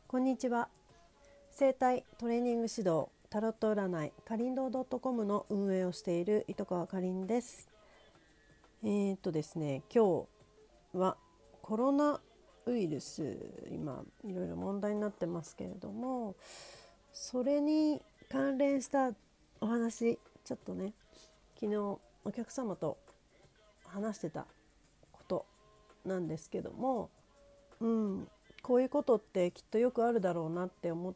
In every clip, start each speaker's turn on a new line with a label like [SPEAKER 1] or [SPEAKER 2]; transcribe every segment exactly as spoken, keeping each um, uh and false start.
[SPEAKER 1] こんにちは。生態トレーニング指導タロット占いかりんどう .com の運営をしている糸川かりんです。えー、っとですね今日はコロナウイルス、今いろいろ問題になってますけれども、それに関連したお話、ちょっとね昨日お客様と話してたことなんですけども、うんこういうことってきっとよくあるだろうなって思って、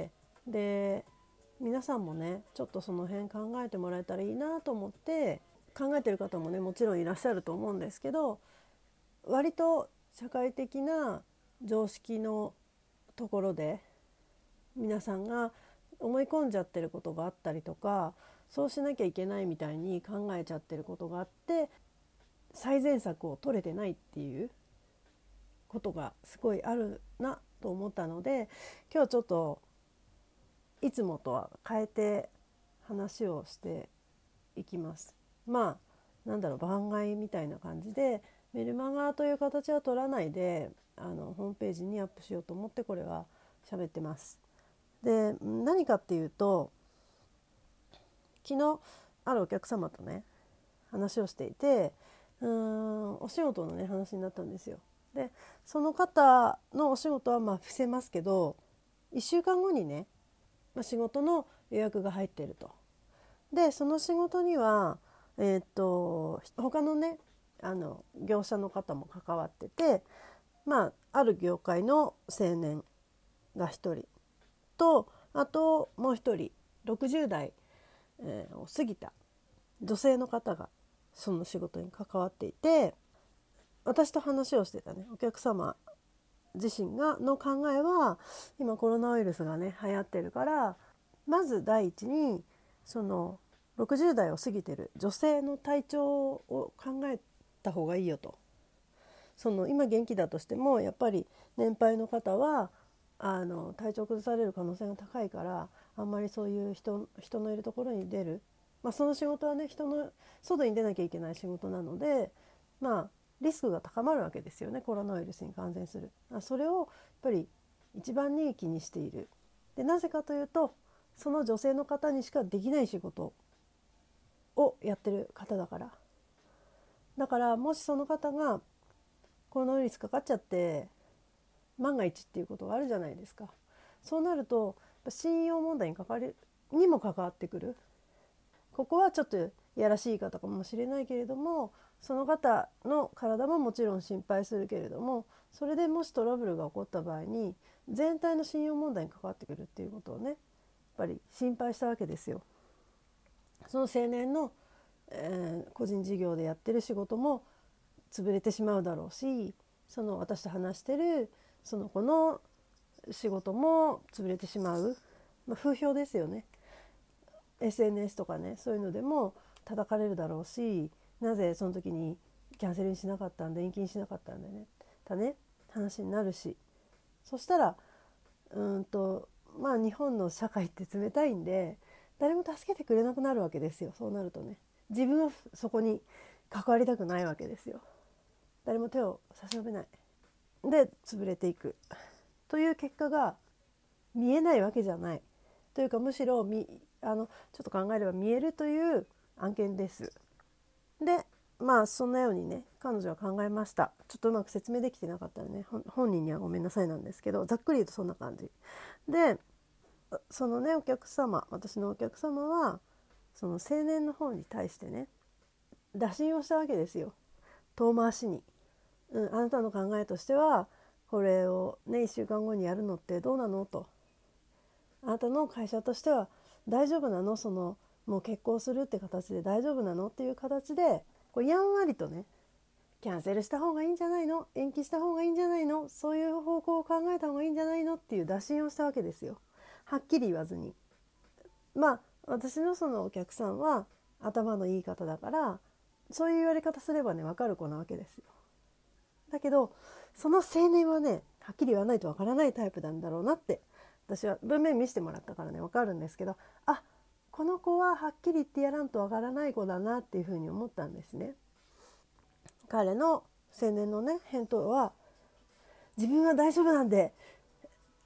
[SPEAKER 1] で皆さんもねちょっとその辺考えてもらえたらいいなと思って、考えてる方もねもちろんいらっしゃると思うんですけど、割と社会的な常識のところで皆さんが思い込んじゃってることがあったりとか、そうしなきゃいけないみたいに考えちゃってることがあって、最善策を取れてないっていうことがすごいあるなと思ったので、今日ちょっといつもとは変えて話をしていきます。まあなんだろう、番外みたいな感じでメルマガという形は取らないで、あのホームページにアップしようと思ってこれは喋ってます。で何かっていうと、昨日あるお客様とね話をしていて、うーんお仕事のね話になったんですよ。でその方のお仕事はまあ伏せますけど、いっしゅうかんごにね、まあ、仕事の予約が入っていると。でその仕事にはえー、っと他のねあの業者の方も関わってて、まあある業界の青年がひとりと、あともうひとりろくじゅう代、えーを過ぎた女性の方がその仕事に関わっていて、私と話をしてたねお客様自身がの考えは、今コロナウイルスがね流行ってるから、まず第一にそのろくじゅう代を過ぎてる女性の体調を考えた方がいいよと。その今元気だとしてもやっぱり年配の方はあの体調崩される可能性が高いから、あんまりそういう人人のいるところに出る、まあ、その仕事はね人の外に出なきゃいけない仕事なので、まあリスクが高まるわけですよね、コロナウイルスに感染する。それをやっぱり一番に気にしている。でなぜかというと、その女性の方にしかできない仕事をやってる方だから。だからもしその方がコロナウイルスかかっちゃって万が一っていうことがあるじゃないですか。そうなると信用問題に関わりにも関わってくる。ここはちょっといやらしい言い方かもしれないけれども、その方の体ももちろん心配するけれども、それでもしトラブルが起こった場合に全体の信用問題に関わってくるっていうことをねやっぱり心配したわけですよ。その青年の、えー個人事業でやってる仕事も潰れてしまうだろうし、その私と話してるその子の仕事も潰れてしまう、まあ、風評ですよね。 エスエヌエス とかねそういうのでも叩かれるだろうし、なぜその時にキャンセルにしなかったんだ、延期にしなかったんだねだね話になるし、そしたらうーんとまあ日本の社会って冷たいんで誰も助けてくれなくなるわけですよ。そうなるとね、自分はそこに関わりたくないわけですよ。誰も手を差し伸べないで潰れていくという結果が見えないわけじゃない。というかむしろみあのちょっと考えれば見えるという案件です。でまあそんなようにね彼女は考えました。ちょっとうまく説明できてなかったらね本人にはごめんなさいなんですけど、ざっくり言うとそんな感じで、そのねお客様私のお客様はその青年の方に対してね打診をしたわけですよ、遠回しに。うん、あなたの考えとしてはこれをねいっしゅうかんごにやるのってどうなのと。あなたの会社としては大丈夫なの、そのもう結婚するって形で大丈夫なのっていう形でこうやんわりとね、キャンセルした方がいいんじゃないの、延期した方がいいんじゃないの、そういう方向を考えた方がいいんじゃないのっていう打診をしたわけですよ。はっきり言わずに。まあ私のそのお客さんは頭のいい方だから、そういう言われ方すればね分かる子なわけですよ。だけどその青年はねはっきり言わないと分からないタイプなんだろうなって、私は文面見せてもらったからね分かるんですけど、あ、この子ははっきり言ってやらんと分からない子だなっていうふうに思ったんですね。彼の青年のね返答は、自分は大丈夫なんで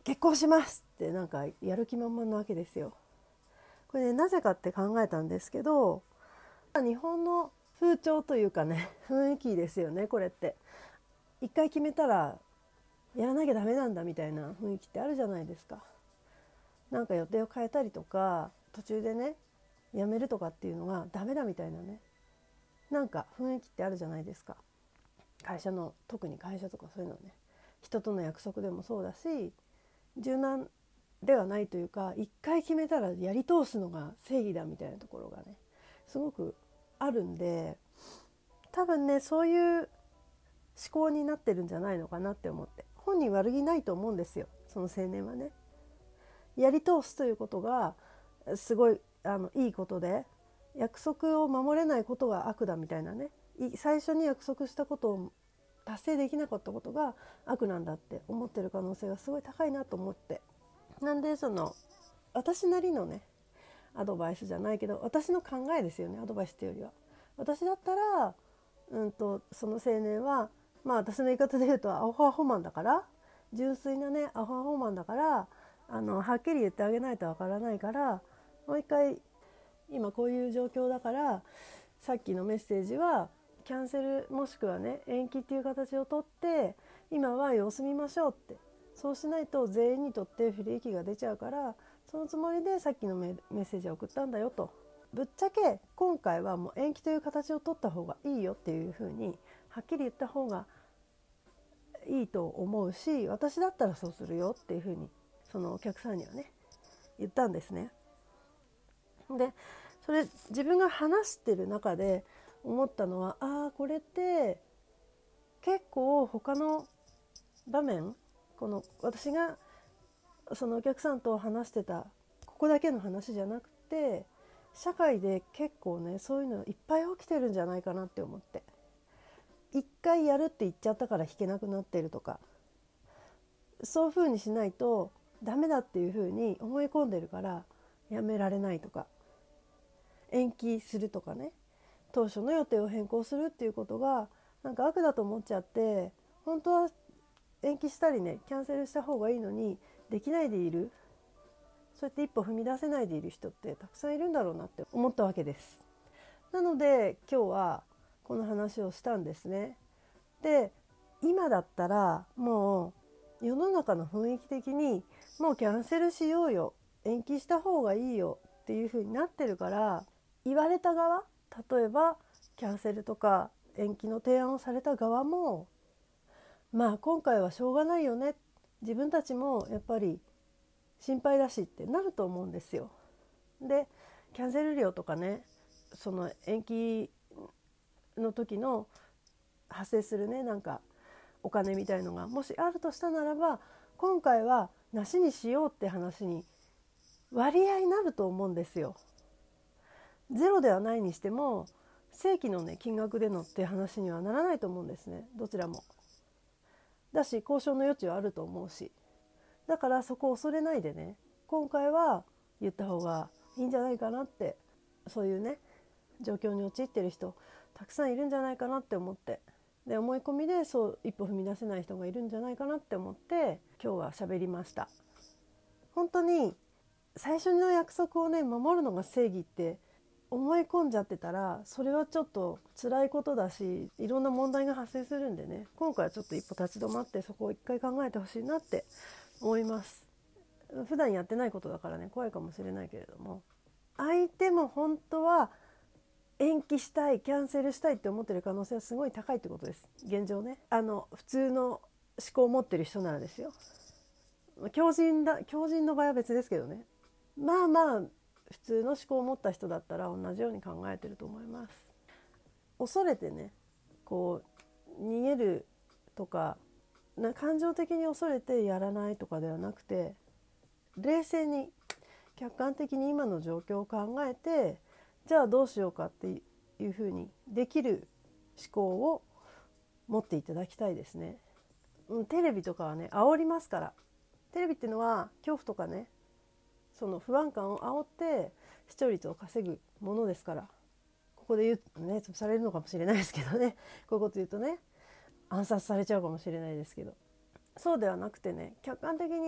[SPEAKER 1] 結婚しますってなんかやる気満々なわけですよ。これね、なぜかって考えたんですけど、日本の風潮というかね、雰囲気ですよねこれって。一回決めたらやらなきゃダメなんだみたいな雰囲気ってあるじゃないですか。なんか予定を変えたりとか途中でねやめるとかっていうのがダメだみたいなね、なんか雰囲気ってあるじゃないですか。会社の、特に会社とかそういうのね、人との約束でもそうだし、柔軟ではないというか、一回決めたらやり通すのが正義だみたいなところがねすごくあるんで、多分ねそういう思考になってるんじゃないのかなって思って、本人悪気ないと思うんですよ、その青年はね。やり通すということがすごいあのいいことで、約束を守れないことが悪だみたいなね、最初に約束したことを達成できなかったことが悪なんだって思ってる可能性がすごい高いなと思って、なんでその私なりのねアドバイスじゃないけど、私の考えですよね、アドバイスっていうよりは。私だったら、うんとその青年はまあ私の言い方で言うとアホアホマンだから、純粋なねアホアホマンだから、あのはっきり言ってあげないとわからないから、もう一回今こういう状況だから、さっきのメッセージはキャンセルもしくはね延期っていう形をとって、今は様子見ましょうって、そうしないと全員にとって不利益が出ちゃうから、そのつもりでさっきのメッセージを送ったんだよと。ぶっちゃけ今回はもう延期という形を取った方がいいよっていうふうにはっきり言った方がいいと思うし、私だったらそうするよっていうふうにそのお客さんにはね言ったんですね。でそれ自分が話してる中で思ったのは、ああこれって結構他の場面、この私がそのお客さんと話してたここだけの話じゃなくて、社会で結構ねそういうのいっぱい起きてるんじゃないかなって思って、一回やるって言っちゃったから弾けなくなってるとか、そういう風にしないとダメだっていう風に思い込んでるからやめられないとか、延期するとかね、当初の予定を変更するっていうことがなんか悪だと思っちゃって、本当は延期したりねキャンセルした方がいいのにできないでいる、そうやって一歩踏み出せないでいる人ってたくさんいるんだろうなって思ったわけです。なので今日はこの話をしたんですね。で今だったらもう世の中の雰囲気的にもうキャンセルしようよ、延期した方がいいよっていう風になってるから、言われた側、例えばキャンセルとか延期の提案をされた側も、まあ今回はしょうがないよね、自分たちもやっぱり心配だしってなると思うんですよ。でキャンセル料とかね、その延期の時の発生するねなんかお金みたいのがもしあるとしたならば、今回はなしにしようって話に割合になると思うんですよ。ゼロではないにしても正規のね金額でのって話にはならないと思うんですね、どちらも。だし交渉の余地はあると思うし、だからそこを恐れないでね、今回は言った方がいいんじゃないかなって、そういうね状況に陥ってる人たくさんいるんじゃないかなって思って、で思い込みでそう一歩踏み出せない人がいるんじゃないかなって思って今日は喋りました。本当に最初の約束をね守るのが正義って思い込んじゃってたら、それはちょっと辛いことだし、いろんな問題が発生するんでね、今回はちょっと一歩立ち止まってそこを一回考えてほしいなって思います。普段やってないことだからね怖いかもしれないけれども、相手も本当は延期したい、キャンセルしたいって思ってる可能性はすごい高いってことです。現状ね、あの普通の思考を持ってる人ならですよ。強靭だ強靭の場合は別ですけどね、まあまあ普通の思考を持った人だったら同じように考えてると思います。恐れてねこう逃げるとかな、感情的に恐れてやらないとかではなくて、冷静に客観的に今の状況を考えて、じゃあどうしようかっていうふうにできる思考を持っていただきたいですね。テレビとかはね煽りますから。テレビっていうのは恐怖とかね、その不安感を煽って視聴率を稼ぐものですから、ここで言うとね潰されるのかもしれないですけどね、こういうこと言うとね暗殺されちゃうかもしれないですけど、そうではなくてね、客観的に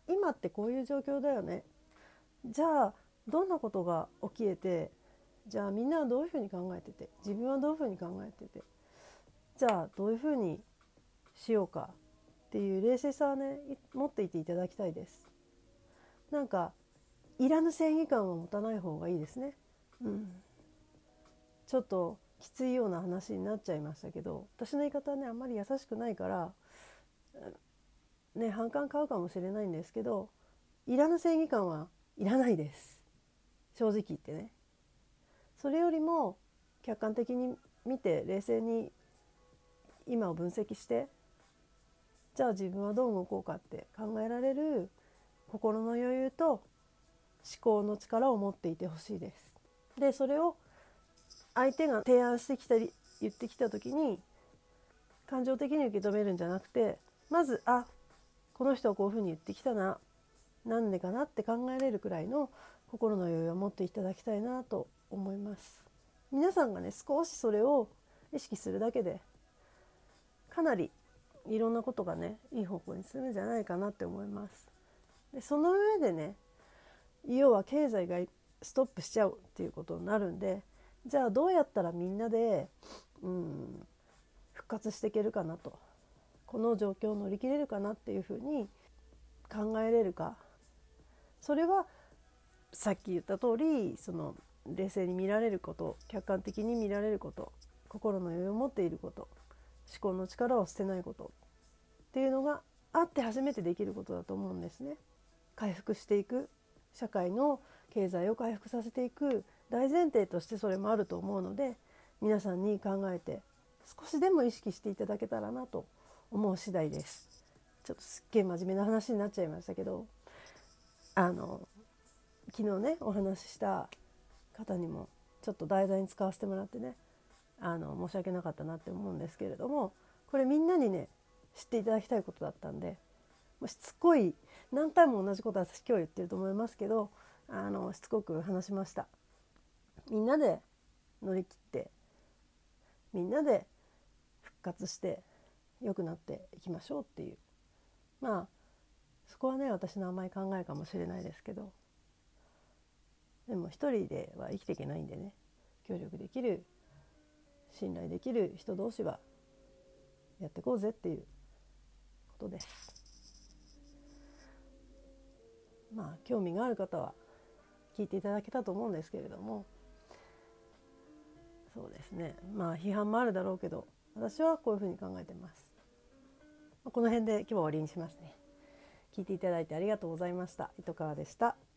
[SPEAKER 1] 今ってこういう状況だよね、じゃあどんなことが起きえて、じゃあみんなはどういうふうに考えてて、自分はどういうふうに考えてて、じゃあどういうふうにしようかっていう冷静さはね持っていていただきたいです。なんかいらぬ正義感は持たない方がいいですね。うん、ちょっときついような話になっちゃいましたけど、私の言い方はねあんまり優しくないからね反感買うかもしれないんですけど、いらぬ正義感はいらないです、正直言ってね。それよりも客観的に見て冷静に今を分析して、じゃあ自分はどう動こうかって考えられる心の余裕と思考の力を持っていてほしいです。でそれを相手が提案してきたり言ってきた時に感情的に受け止めるんじゃなくて、まずあこの人はこういうふうに言ってきたな、なんでかなって考えれるくらいの心の余裕を持っていただきたいなと思います。皆さんがね少しそれを意識するだけでかなりいろんなことがねいい方向に進むんじゃないかなって思います。でその上でね、要は経済がストップしちゃうっていうことになるんで、じゃあどうやったらみんなで、うん、復活していけるかなと、この状況を乗り切れるかなっていうふうに考えれるか、それはさっき言った通りその冷静に見られること、客観的に見られること、心の余裕を持っていること、思考の力を捨てないことっていうのがあって初めてできることだと思うんですね。回復していく、社会の経済を回復させていく大前提としてそれもあると思うので、皆さんに考えて少しでも意識していただけたらなと思う次第です。ちょっとすっげえ真面目な話になっちゃいましたけど、あの昨日ねお話しした方にもちょっと題材に使わせてもらってね、あの申し訳なかったなって思うんですけれども、これみんなにね知っていただきたいことだったんで、しつこい何回も同じことは私今日言ってると思いますけど、あのしつこく話しました。みんなで乗り切ってみんなで復活して良くなっていきましょうっていう、まあそこはね私の甘い考えかもしれないですけど、でも一人では生きていけないんでね、協力できる信頼できる人同士はやっていこうぜっていうことです。まあ興味がある方は聞いていただけたと思うんですけれども、そうですね、まあ批判もあるだろうけど私はこういうふうに考えてます。この辺で今日は終わりにしますね。聞いていただいてありがとうございました。糸川でした。